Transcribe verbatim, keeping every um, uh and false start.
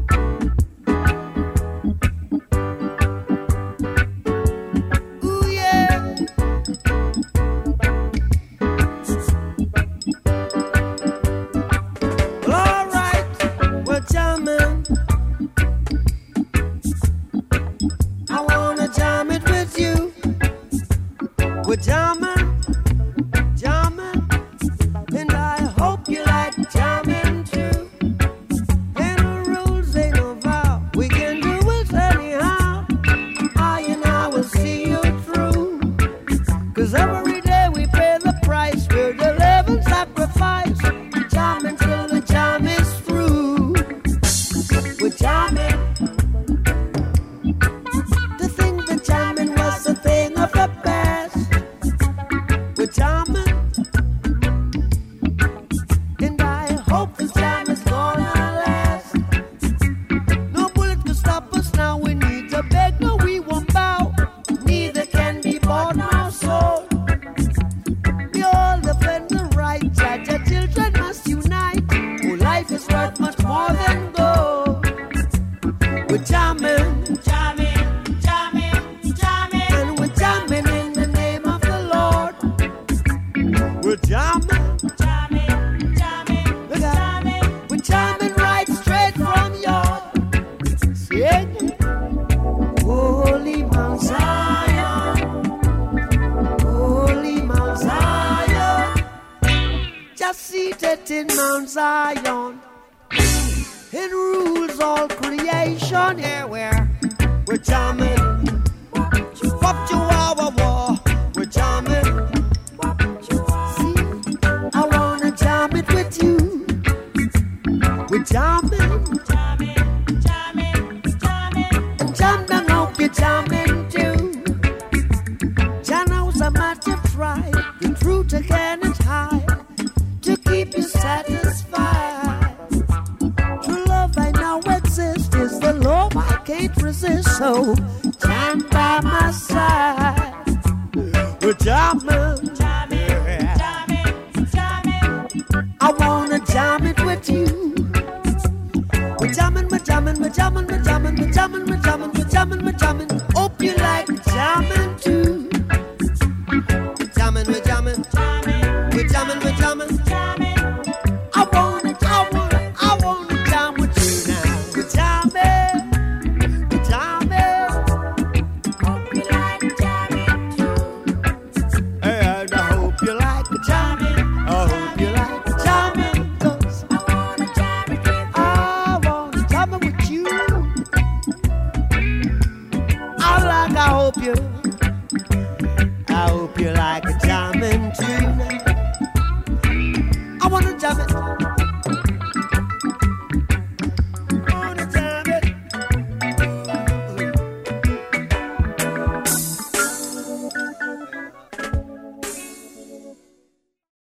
seated in Mount Zion. It rules all creation. Here we're, we're jamming. Wop chihuahua war. We're jamming. See, I wanna jam it with you. We're jamming. Jamming, jamming, jamming. And jam down, hope you're jamming too. Jano's a matter try. The truth again is high. To keep you satisfied. True love I know exists is the love I can't resist. So jam by my side. We're jamming, Jamming, jamming, jamming. I wanna jam it with you. We're jamming, we're jamming, we're jamming, we're jamming, we're jamming, we're jamming, we're jamming, we're jamming. Hope you like jamming too. We're jamming, we're jamming, we're jamming, we're jamming. I wanna, I wanna, I wanna jam with you now. We're jamming, we're jamming. Hope you like jamming too. And I hope you like the jamming. I hope you like the jamming. 'Cause I wanna jam it with you. I wanna jam it with you. I like, I hope you.